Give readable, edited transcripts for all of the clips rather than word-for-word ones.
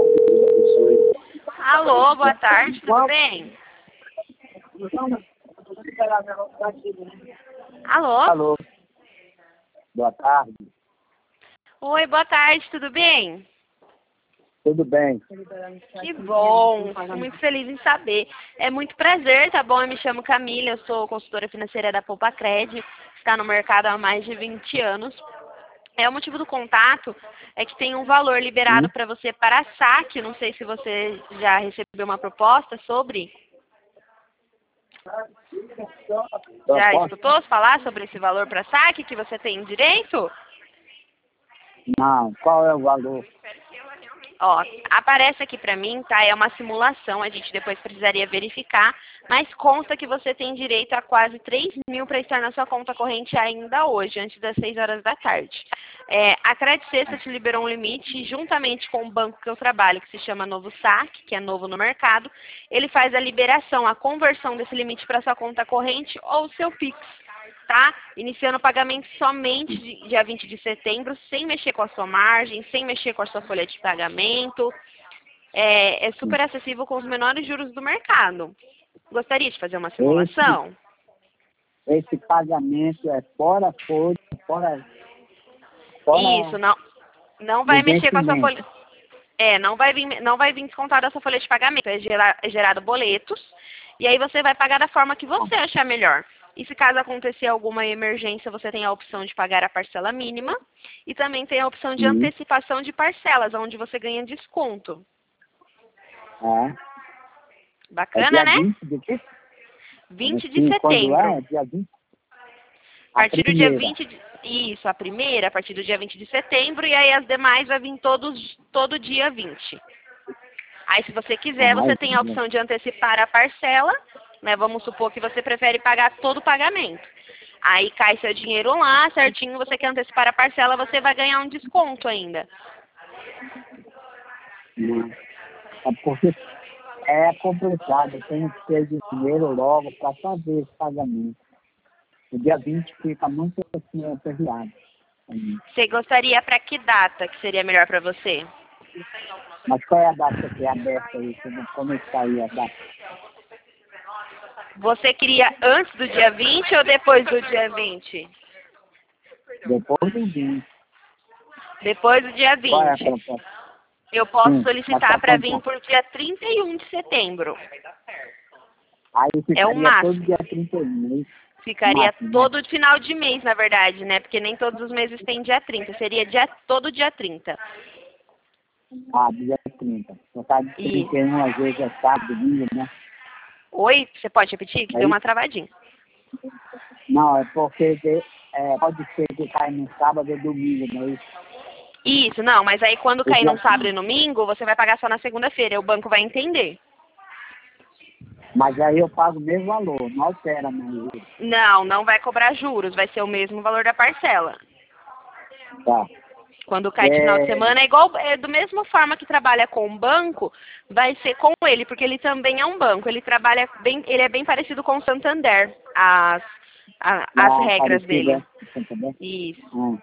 Alô, boa tarde, tudo bem? Alô? Alô. Boa tarde. Oi, boa tarde, tudo bem? Tudo bem? Que bom, fico muito feliz em saber. É muito prazer, tá bom? Eu me chamo Camila, eu sou consultora financeira da Poupa-Cred, está no mercado há mais de 20 anos. O motivo do contato é que tem um valor liberado para você para saque. Não sei se você já recebeu uma proposta sobre. Já escutou falar sobre esse valor para saque que você tem direito? Não. Qual é o valor? Ó, aparece aqui pra mim, tá? É uma simulação, a gente depois precisaria verificar, mas consta que você tem direito a quase 3.000 para estar na sua conta corrente ainda hoje, antes das 6 horas da tarde. A Credit Sexta te liberou um limite, juntamente com o banco que eu trabalho, que se chama Novo Saque, que é novo no mercado. Ele faz a liberação, a conversão desse limite para sua conta corrente ou seu Pix. Tá? Iniciando o pagamento somente dia 20 de setembro, sem mexer com a sua margem, sem mexer com a sua folha de pagamento. É super acessível com os menores juros do mercado. Gostaria de fazer uma simulação? Esse pagamento é fora folha, fora Isso, não vai mexer com a sua folha. Não vai vir descontado da sua folha de pagamento. É gerado boletos. E aí você vai pagar da forma que você achar melhor. E se caso acontecer alguma emergência, você tem a opção de pagar a parcela mínima. E também tem a opção de antecipação de parcelas, onde você ganha desconto. Bacana, né? 20 de quê? 20 de setembro. Quando é? Dia 20? A partir do dia 20 de... Isso, a primeira, a partir do dia 20 de setembro. E aí as demais vai vir todo dia 20. Aí se você quiser, você tem a opção de antecipar a parcela. Né? Vamos supor que você prefere pagar todo o pagamento. Aí cai seu dinheiro lá, certinho, você quer antecipar a parcela, você vai ganhar um desconto ainda. Não. É porque é complicado, eu tenho que ter dinheiro logo para fazer esse pagamento. O dia 20 fica muito assim, aperreado. Você gostaria para que data que seria melhor para você? Mas qual é a data que é aberta aí? Como está aí a data? Você queria antes do dia 20 ou depois do dia 20? Depois do 20. Depois do dia 20. Qual é a proposta? Eu posso solicitar para vir por dia 31 de setembro. Aí ficaria o máximo. todo dia 31. Ficaria todo final de mês, na verdade, né? Porque nem todos os meses tem dia 30. Seria todo dia 30. Dia 30. Só tá de 31, às vezes é sábado, domingo, né? Oi? Você pode repetir? Que deu uma travadinha. Não, é porque pode ser que cai no sábado ou domingo, não é isso? Isso, não, mas aí quando cair no sábado e domingo, você vai pagar só na segunda-feira, o banco vai entender. Mas aí eu pago o mesmo valor, não altera mais juros. Não vai cobrar juros, vai ser o mesmo valor da parcela. Tá. Quando cai de final de semana, da mesma forma que trabalha com o banco, vai ser com ele, porque ele também é um banco. Ele é bem parecido com o Santander, as regras dele. Isso.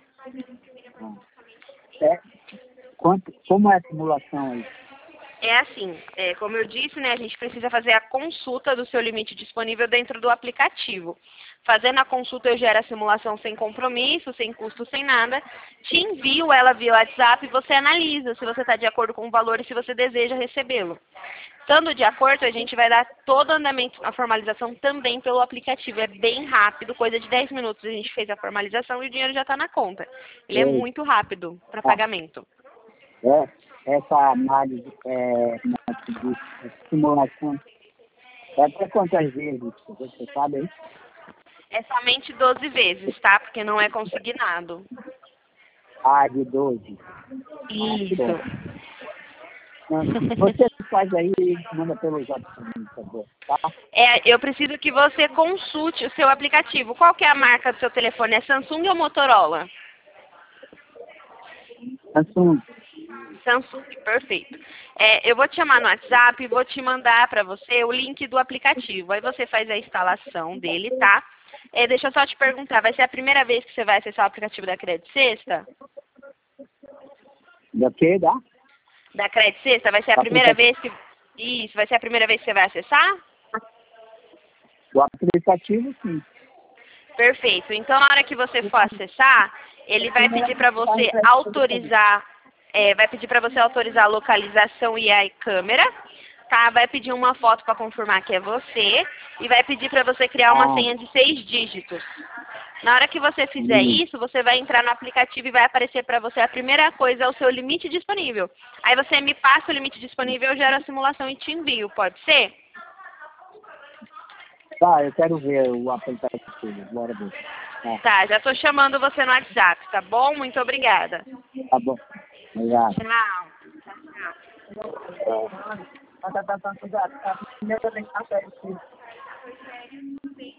Como é a simulação aí? É assim, como eu disse, né, a gente precisa fazer a consulta do seu limite disponível dentro do aplicativo. Fazendo a consulta, eu gero a simulação sem compromisso, sem custo, sem nada. Te envio ela via WhatsApp e você analisa se você está de acordo com o valor e se você deseja recebê-lo. Estando de acordo, a gente vai dar todo o andamento, a formalização também pelo aplicativo. É bem rápido, coisa de 10 minutos a gente fez a formalização e o dinheiro já está na conta. Ele é muito rápido para pagamento. Essa análise, como é que diz, simulação, é até quantas vezes, você sabe aí? É somente 12 vezes, tá? Porque não é consignado. De 12. Isso. Você faz aí e manda pelo zap, por favor, tá? Eu preciso que você consulte o seu aplicativo. Qual que é a marca do seu telefone? É Samsung ou Motorola? Samsung. Samsung, perfeito. Eu vou te chamar no WhatsApp e vou te mandar para você o link do aplicativo. Aí você faz a instalação dele, tá? Deixa eu só te perguntar, vai ser a primeira vez que você vai acessar o aplicativo da Credit Sexta? Da quê? Da Credit Sexta, vai ser a primeira vez que... Isso, vai ser a primeira vez que você vai acessar? O aplicativo, sim. Perfeito. Então, na hora que você for acessar, ele vai pedir para você autorizar, vai pedir para você autorizar a localização e a câmera, tá? Vai pedir uma foto para confirmar que é você e vai pedir para você criar uma senha de 6 dígitos. Na hora que você fizer isso, você vai entrar no aplicativo e vai aparecer para você a primeira coisa, é o seu limite disponível. Aí você me passa o limite disponível, eu gero a simulação e te envio, pode ser? Tá, eu quero ver o aplicativo. Bora ver. Tá, já tô chamando você no WhatsApp, tá bom? Muito obrigada. Tá bom. Obrigado. Tchau. Tá.